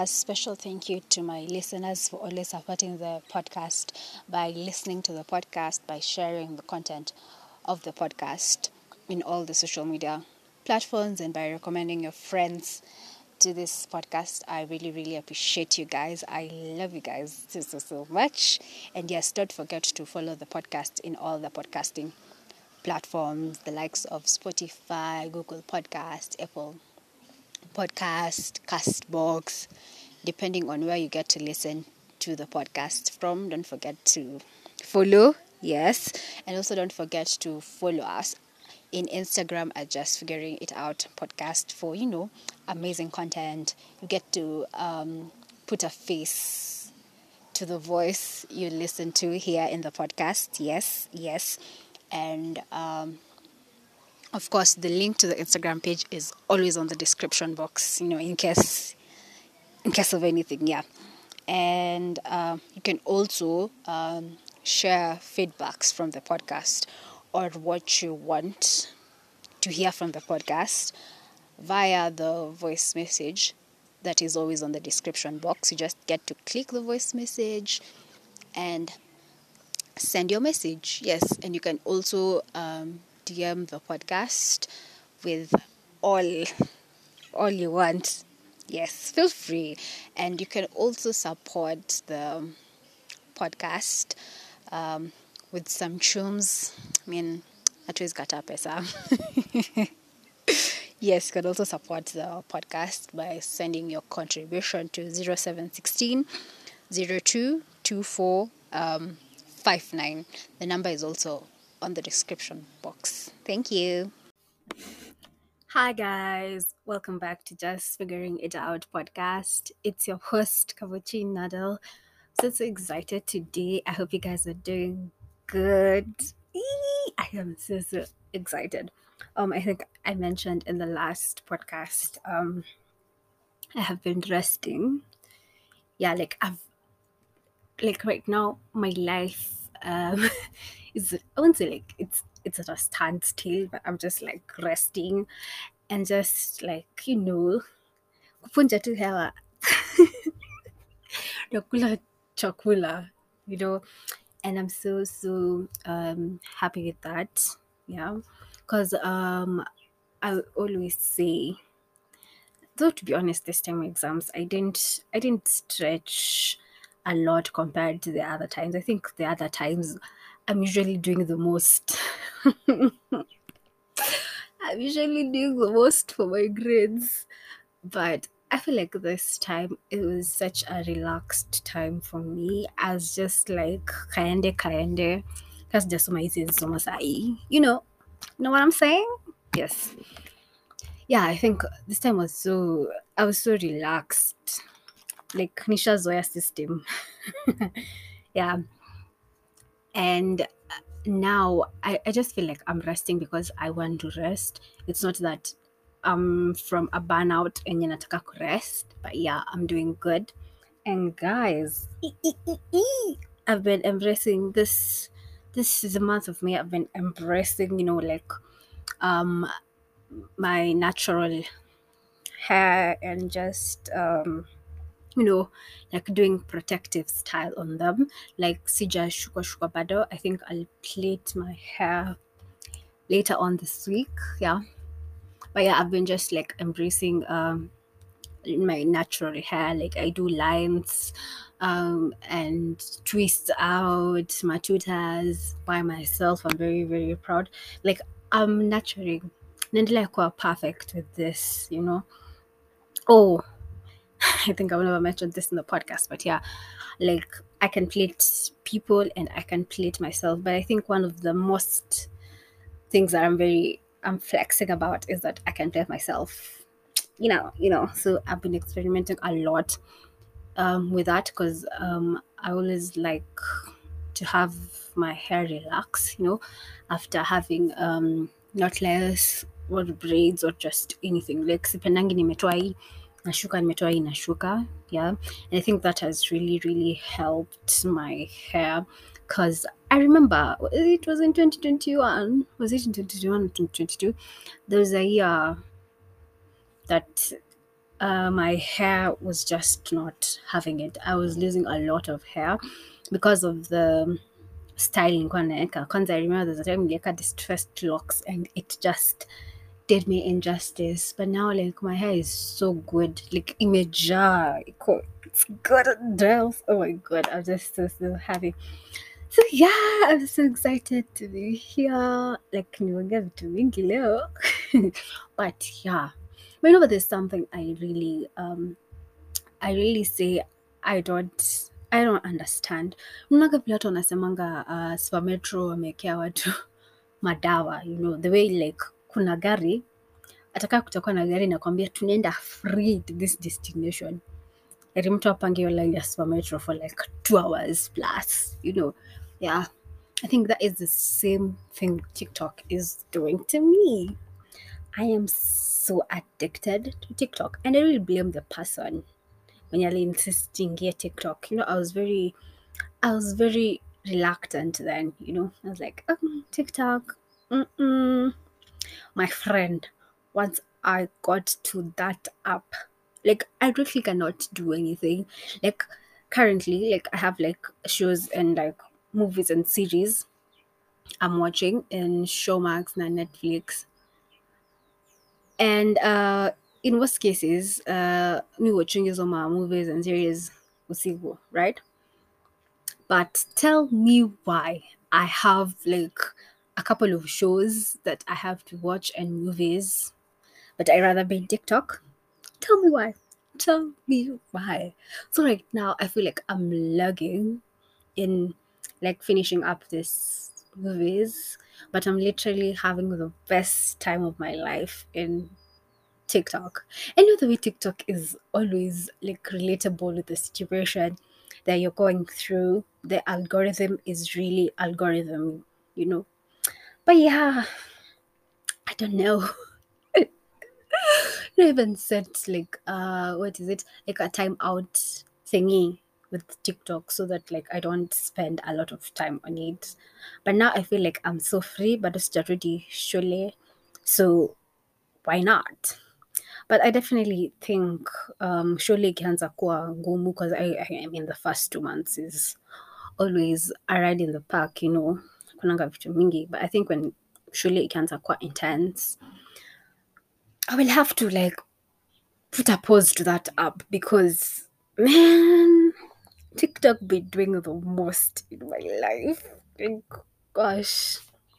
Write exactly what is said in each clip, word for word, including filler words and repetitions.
special thank you to my listeners for always supporting the podcast by listening to the podcast, by sharing the content of the podcast in all the social media platforms, and by recommending your friends to this podcast. I really, really appreciate you guys. I love you guys so, so, so much. And yes, don't forget to follow the podcast in all the podcasting platforms, the likes of Spotify, Google Podcast, Apple Podcast, Castbox, depending on where you get to listen to the podcast from. Don't forget to follow, yes, and also don't forget to follow us in Instagram at Just Figuring It Out Podcast for, you know, amazing content. You get to um, put a face to the voice you listen to here in the podcast. Yes, yes. And um, of course, the link to the Instagram page is always on the description box, you know, in case in case of anything, yeah. And uh, you can also um, share feedbacks from the podcast or what you want to hear from the podcast via the voice message that is always on the description box. You just get to click the voice message and send your message. Yes, and you can also um, D M the podcast with all all you want. Yes, feel free. And you can also support the podcast um, with some chums. I mean, hatuwezi kataa pesa. Yes, you can also support the podcast by sending your contribution to zero seven one six zero two two four um, five nine. The number is also on the description box. Thank you. Hi guys, welcome back to Just Figuring It Out podcast. It's your host Kavuchi Nadal. So so excited today. I hope you guys are doing good. Eee, I am so so excited. Um, I think I mentioned in the last podcast, um, I have been resting. Yeah, like I've like right now my life um is, I won't say like it's it's at a standstill, but I'm just like resting and just like, you know, kupunja tu hewa nakula chakula, you know, and I'm so so um happy with that. Yeah, because um I always say, though to be honest, this time exams I didn't I didn't stretch a lot compared to the other times. I think the other times I'm usually doing the most. I'm usually doing the most for my grades, but I feel like this time it was such a relaxed time for me. I was just like kaende kaende. That's just my sai. You know, know what I'm saying? Yes. Yeah, I think this time was so I was so relaxed. Like Nisha Zoya system. Yeah. And now I, I just feel like I'm resting because I want to rest. It's not that I'm from a burnout and nataka rest, but yeah, I'm doing good. And guys, I've been embracing this. This is the month of May. I've been embracing, you know, like um my natural hair and just um you know, like doing protective style on them. Like sija shuka shuka bado. I think I'll plait my hair later on this week. Yeah. But yeah, I've been just like embracing um my natural hair. Like I do lines um and twists out matutas by myself. I'm very, very proud. Like I'm naturally naendelea kuwa perfect with this, you know. Oh, I think I've never mentioned this in the podcast, but yeah, like I can plate people and I can plate myself. But I think one of the most things that I'm very I'm flexing about is that I can plate myself. You know, you know. So I've been experimenting a lot um, with that because um, I always like to have my hair relax. You know, after having um, knotless or braids or just anything. Like sipendangi nimetoa hii nashuka nimetoa hii nashuka. Yeah, and I think that has really really helped my hair because I remember it was in twenty twenty-one. Was it in twenty twenty-one or twenty twenty-two? There was a year that uh, my hair was just not having it. I was losing a lot of hair because of the styling kwa naeka. Kwanza I remember there's a time nilieka distressed locks and it just did me injustice. But now like my hair is so good. Like imejaa. iko- It's good at dress. Oh my god, I'm just so so happy. So yeah, I'm so excited to be here. Like nimeongea vitu mingi leo. But yeah. But you know, but there's something I really um I really say I don't I don't understand. Unaga vile watu wanasemanga uh, Spametro wamekea watu madawa, you know, the way like kuna gari ataka kutakuwa na gari nakwambia tunaenda free to this destination. Ati mtu apange hiyo line ya Spametro for like two hours plus, you know. Yeah. I think that is the same thing TikTok is doing to me. I am so addicted to TikTok and I really blame the person when you're insisting here TikTok. You know, I was very I was very reluctant then, you know. I was like, um, TikTok, mm-mm. My friend, once I got to that app, like I really cannot do anything. Like currently, like I have like shows and like movies and series I'm watching in Showmax and Netflix. And uh in most cases, uh me watching is on my movies and series usiku, right? But tell me why I have like a couple of shows that I have to watch and movies, but I rather be in TikTok. Tell me why. Tell me why. So right now I feel like I'm lagging in like finishing up this movies, but I'm literally having the best time of my life in TikTok. I know the way TikTok is always like relatable with the situation that you're going through. The algorithm is really algorithm, you know. But yeah, I don't know. I even set like uh what is it? Like a timeout thingy with TikTok so that like I don't spend a lot of time on it. But now I feel like I'm so free, but it's already surely. So why not? But I definitely think um, shule ikianza kuwa ngumu because I, I, I mean the first two months is always a ride in the park, you know, kunanga vitu mingi. But I think when shule ikianza kuwa intense, I will have to like put a pause to that app because man, TikTok be doing the most in my life. Like, gosh.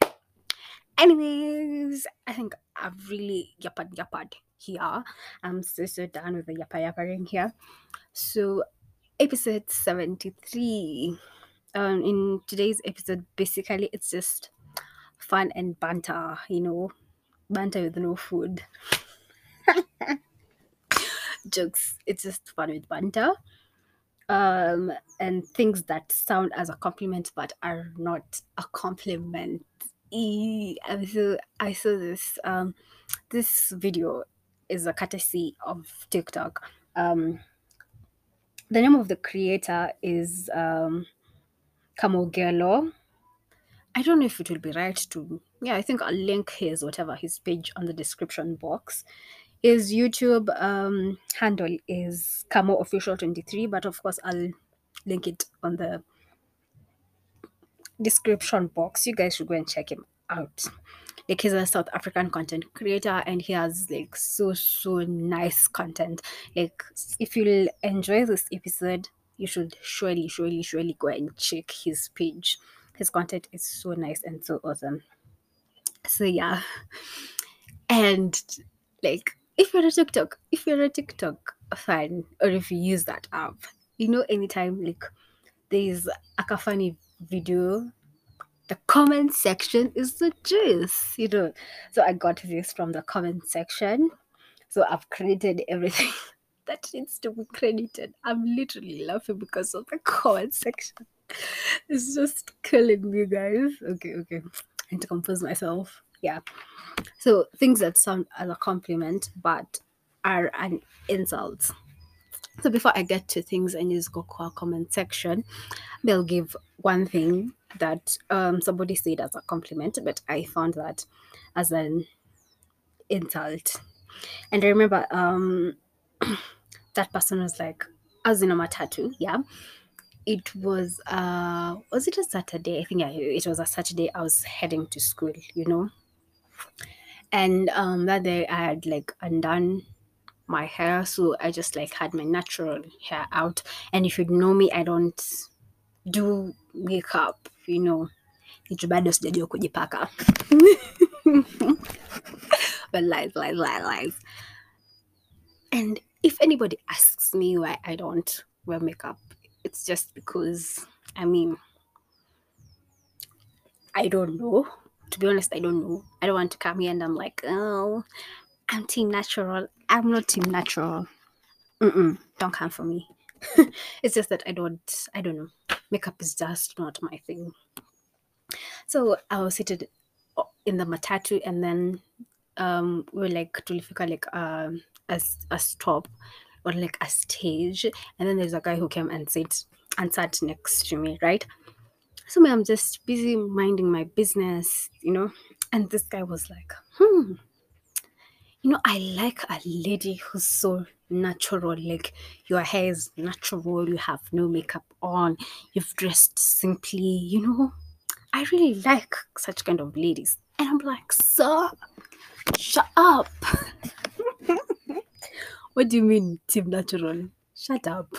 Anyways, I think I've really yapad yapad here. I'm so so done with the yappa yappering here. So, episode seventy-three. Um, in today's episode, basically, it's just fun and banter, you know, banter with no food. Jokes. It's just fun with banter. Um, and things that sound as a compliment but are not a compliment. E- I saw, I saw this. Um, this video is a courtesy of TikTok. Um, the name of the creator is um, Kamogelo. I don't know if it will be right to. Yeah, I think I'll link his whatever his page on the description box. His YouTube um, handle is Kamo Official twenty-three, but of course I'll link it on the description box. You guys should go and check him out. Like he's a South African content creator and he has like so so nice content. Like if you'll enjoy this episode, you should surely, surely, surely go and check his page. His content is so nice and so awesome. So yeah. And like if you're a TikTok, if you're a TikTok fan or if you use that app, you know anytime like there's a funny video, the comment section is the juice, you know. So I got this from the comment section. So I've created everything that needs to be credited. I'm literally laughing because of the comment section. It's just killing me, guys. Okay, okay. I need to compose myself. Yeah. So things that sound as a compliment but are an insult. So before I get to things I need to go to our comment section, they'll give one thing that um, somebody said as a compliment, but I found that as an insult. And I remember um, That person was like, I was in a matatu, yeah. It was uh was it a Saturday? I think, yeah, it was a Saturday. I was heading to school, you know. And um that day I had like undone my hair, so I just like had my natural hair out. And if you know me, I don't do makeup, you know. Hicho bado sijajua kujipaka. But lies, lies, lies, lies. And if anybody asks me why I don't wear makeup, it's just because, I mean, I don't know. To be honest, I don't know. I don't want to come here and I'm like, oh, I'm team natural. I'm not team natural. Mm-mm, don't come for me. It's just that I don't, I don't know. Makeup is just not my thing. So I was seated in the matatu, and then um we were like tulifika like um a, s- a stop or like a stage, and then there's a guy who came and sit and sat next to me, right? So me, I'm just busy minding my business, you know. And this guy was like, hmm, you know, I like a lady who's so natural. Like, your hair is natural, you have no makeup on, you've dressed simply, you know. I really like such kind of ladies. And I'm like, sir, shut up. What do you mean, Team Natural? Shut up.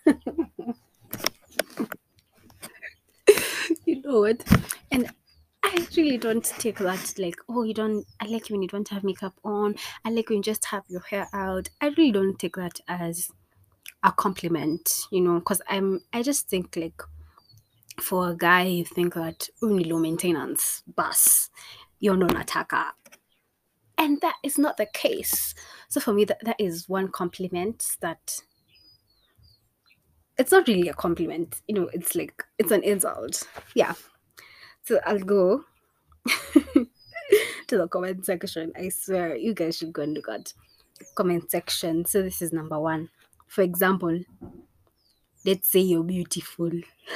You know what? And I really don't take that like, oh, you don't, I like you when you don't have makeup on. I like when you just have your hair out. I really don't take that as a compliment, you know, because I'm, I just think like, for a guy, you think that only low maintenance, bus, you're not nataka. And that is not the case. So for me, that, that is one compliment that it's not really a compliment, you know, it's like it's an insult. Yeah. So I'll go to the comment section. I swear you guys should go and look at comment section. So this is number one. For example, let's say you're beautiful.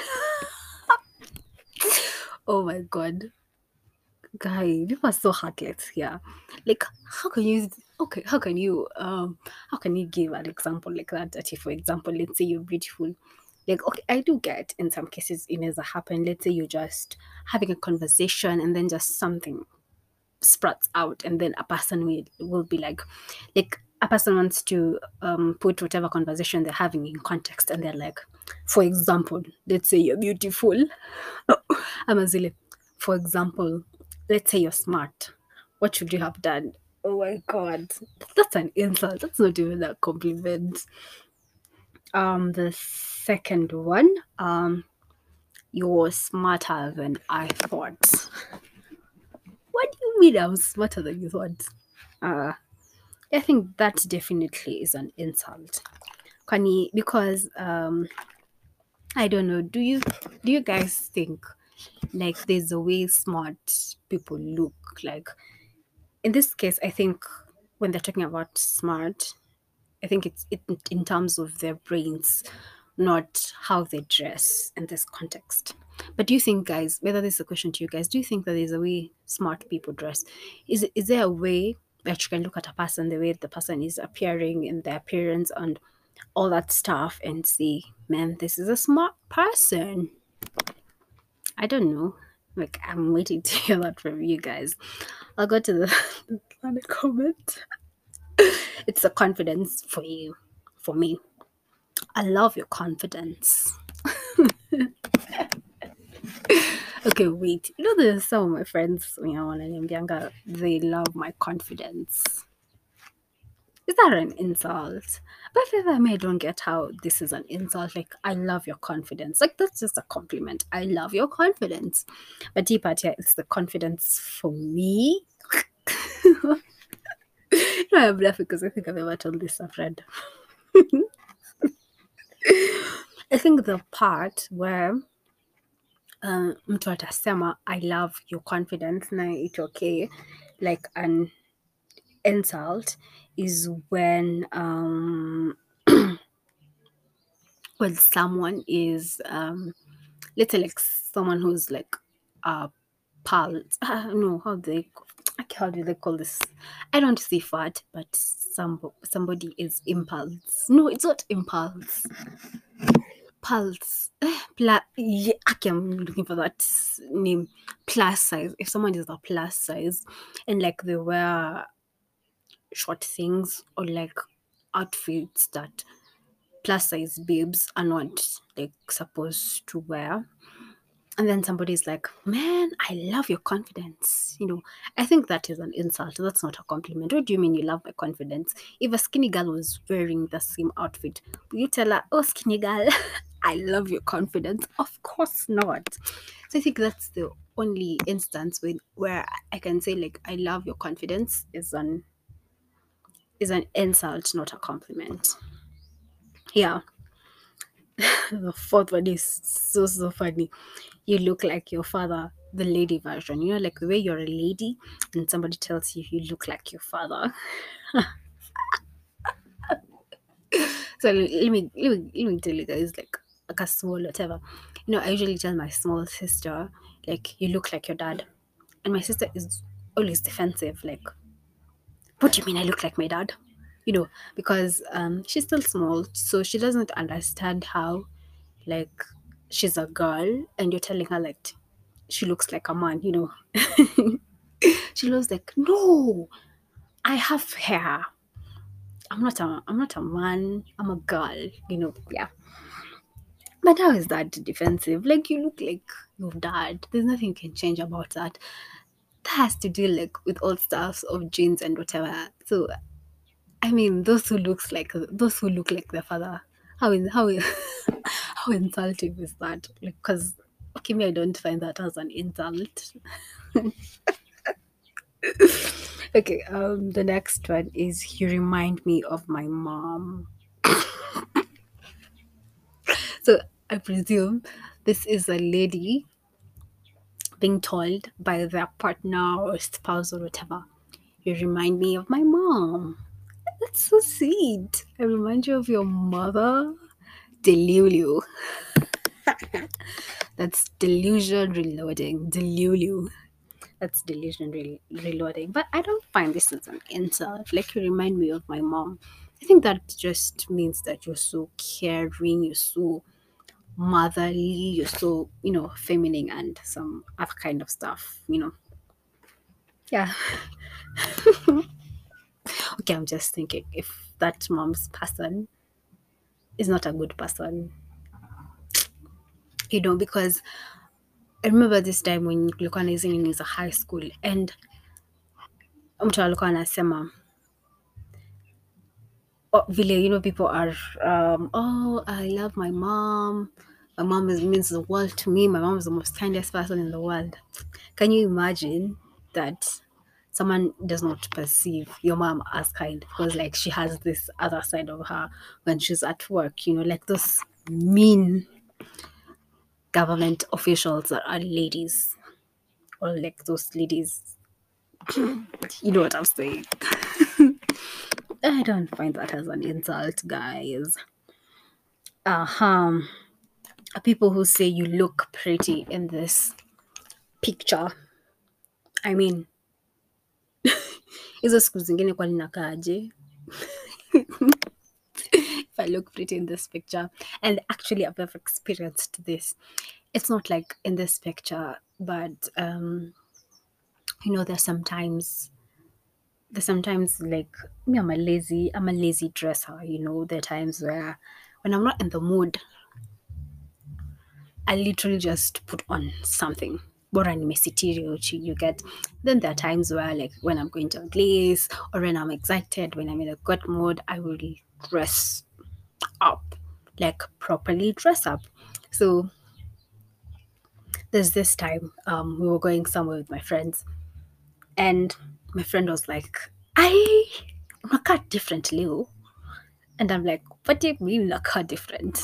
Oh my god. Guy, people are so heartless here. Like, how can you okay, how can you um how can you give an example like that? That if, for example, let's say you're beautiful. Like, okay, I do get in some cases it has happened. Let's say you're just having a conversation and then just something sprouts out, and then a person will, will be like like a person wants to um put whatever conversation they're having in context, and they're like, for example, let's say you're beautiful. Amazile, for example, let's say you're smart. What should you have done? Oh my god, that's an insult. That's not even a compliment. Um the second one, um you're smarter than I thought. What do you mean I'm smarter than you thought? uh I think that definitely is an insult. Kwani, because um I don't know, do you do you guys think like there's a way smart people look? Like, in this case, I think when they're talking about smart, I think it's it, in terms of their brains, not how they dress in this context. But do you think, guys, whether this is a question to you guys, do you think that there's a way smart people dress? Is is there a way that you can look at a person, the way the person is appearing in their appearance and all that stuff, and see, man, this is a smart person? I don't know. Like, I'm waiting to hear that from you guys. I'll go to the, the other comment. It's a confidence for you, for me. I love your confidence. Okay, wait. You know, there's some of my friends, you know, when I'm younger, they love my confidence. Is that an insult? But if ever I don't get how this is an insult, like, I love your confidence. Like, that's just a compliment. I love your confidence. But deep out here, it's the confidence for me. No, I'm laughing because I think I've ever told this to a friend. I think the part where uh, mtu atasema I love your confidence na it's okay, like an insult, is when um when someone is um let's say like someone who's like uh pal uh, no how they Okay, how do they call this? I don't see fat, but some somebody is impulse. No, it's not impulse. Pulse. Eh, Pla- yeah, okay, I'm looking for that name. Plus size. If someone is a plus size and like they wear short things or like outfits that plus size babes are not like supposed to wear, and then somebody's like, man, I love your confidence, you know, I think that is an insult. That's not a compliment. What do you mean you love my confidence? If a skinny girl was wearing the same outfit, will you tell her, oh skinny girl, I love your confidence? Of course not. So I think that's the only instance with where I can say like I love your confidence is an is an insult, not a compliment. Yeah. The fourth one is so so funny. You look like your father, the lady version. You know, like the way you're a lady and somebody tells you you look like your father. So let me let me let me tell you guys like like a small whatever. You know, I usually tell my small sister like you look like your dad, and my sister is always defensive. Like, what do you mean I look like my dad? You know, because um she's still small, so she doesn't understand how like she's a girl and you're telling her like she looks like a man, you know. She was like, no, I have hair. I'm not a I'm not a man, I'm a girl, you know, yeah. But how is that defensive? Like you look like your dad. There's nothing you can change about that. That has to do like with all stuff of genes and whatever. So I mean those who looks like those who look like their father. How is how is how insulting is that? Like because okay, me I don't find that as an insult. Okay, um, the next one is you remind me of my mom. So I presume this is a lady being told by their partner or spouse or whatever. You remind me of my mom. That's so sweet. I remind you of your mother. Delulu. That's delusion reloading. Delulu. That's delusion re- reloading. But I don't find this as an insult. Like you remind me of my mom. I think that just means that you're so caring, you're so motherly, you're so, you know, feminine and some other kind of stuff, you know. Yeah. Okay, I'm just thinking if that mom's person is not a good person, you know, because I remember this time when nilikuwa naizi nini za high school and mtu alikuwa anasema oh, vile you know people are um, oh I love my mom, my mom is, means the world to me, my mom is the most kindest person in the world. Can you imagine that someone does not perceive your mom as kind because like she has this other side of her when she's at work, you know, like those mean government officials that are ladies, or like those ladies, you know what I'm saying. I don't find that as an insult, guys. Uh-huh. People who say you look pretty in this picture. I mean, hizo siku zingine kwani nakaaje? If I look pretty in this picture. And actually I've ever experienced this. It's not like in this picture, but um, you know, there's sometimes there's sometimes like me, I'm a lazy, I'm a lazy dresser, you know. There are times where when I'm not in the mood, I literally just put on something. Bora nimesitiri uchi, you get. Then there are times where like when I'm going to a place or when I'm excited, when I'm in a good mood, I will dress up, like properly dress up. So there's this time um, we were going somewhere with my friends, and my friend was like, I unakaa different leo. And I'm like, what do you mean unakaa different?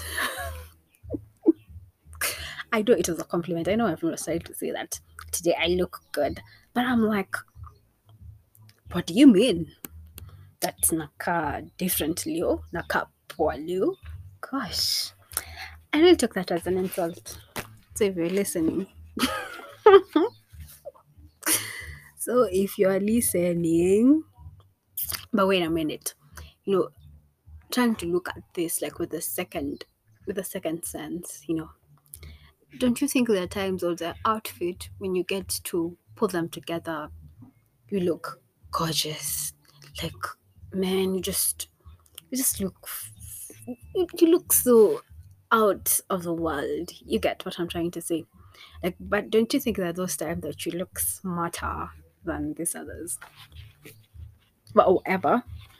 I know it was a compliment. I know I'm not trying to say that today I look good. But I'm like, what do you mean? That nakaa different leo? Nakaa poa leo? Gosh. I really took that as an insult. So if you're listening, So if you're listening, but wait a minute, you know, trying to look at this like with the second, with the second sense, you know, don't you think there are times or the outfit when you get to put them together, you look gorgeous, like man, you just you just look you, you look so out of the world. You get what I'm trying to say? Like, but don't you think that those times that you look smarter than these others? But however,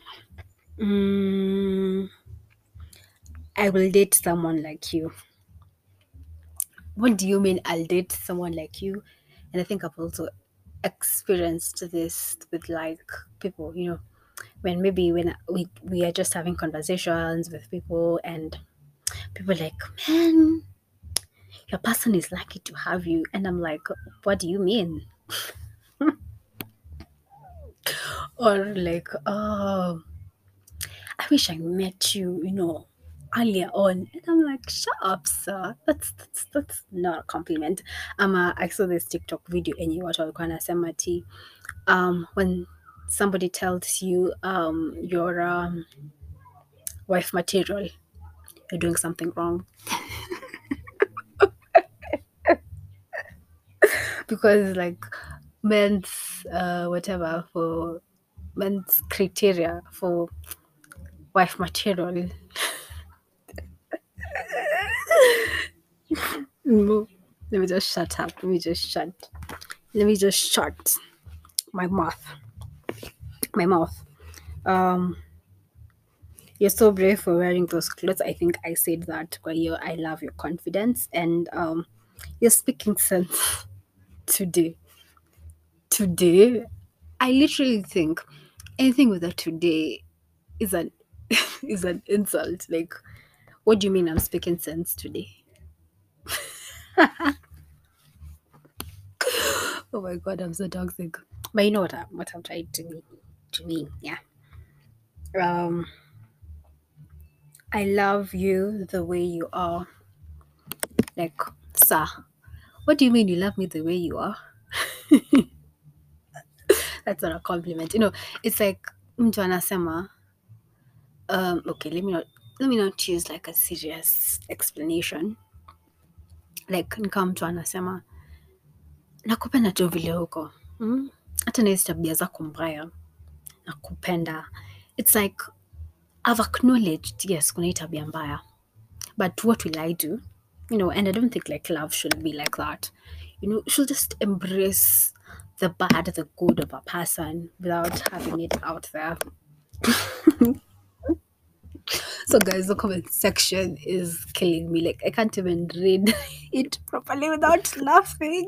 mm, I will date someone like you. What do you mean I'll date someone like you? And I think I've also experienced this with like people, you know, when maybe when we we are just having conversations with people and people are like, man, your person is lucky to have you. And I'm like, what do you mean? Or like, oh, I wish I met you, you know, earlier on. And I'm like, shut up, sir. That's that's that's not a compliment. Um, uh, I saw this TikTok video and you what walikuwa nasema ati um when somebody tells you um your um wife material, you're doing something wrong. Because like men's uh whatever for men's criteria for wife material. No, let me just shut up. Let me just shut. Let me just shut my mouth. My mouth. Um, you're so brave for wearing those clothes. I think I said that. But you, I love your confidence and um, you're speaking sense today. Today, I literally think anything with a today is an is an insult. Like, what do you mean I'm speaking sense today? Oh my god, I'm so toxic. But you know what I'm what I'm trying to mean to mean, yeah. Um I love you the way you are. Like, sir, what do you mean you love me the way you are? That's not a compliment. You know, it's like mtu anasema, um, okay, let me not let me not use like a serious explanation. Like nikama mtu anasema, nakupenda tu vile huko. Hmm? Hata na hizi tabia zako mbaya. Nakupenda. It's like I've acknowledged, yes, kuna hii tabia mbaya. But what will I do? You know, and I don't think like love should be like that. You know, you should just embrace the bad, the good of a person without having it out there. So guys, the comment section is killing me. Like I can't even read it properly without laughing.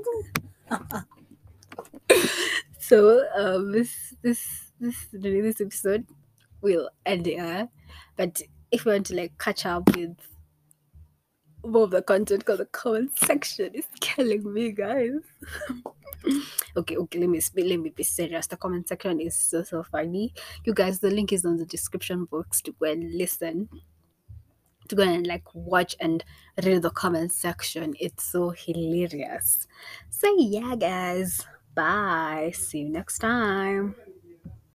So um this this this this episode will end here. But if you want to like catch up with more of the content, because the comment section is killing me, guys. okay, okay, let me be, let me be serious. The comment section is so so funny. You guys, the link is on the description box to go and listen, to go and like watch and read the comment section. It's so hilarious. So yeah, guys, bye. See you next time.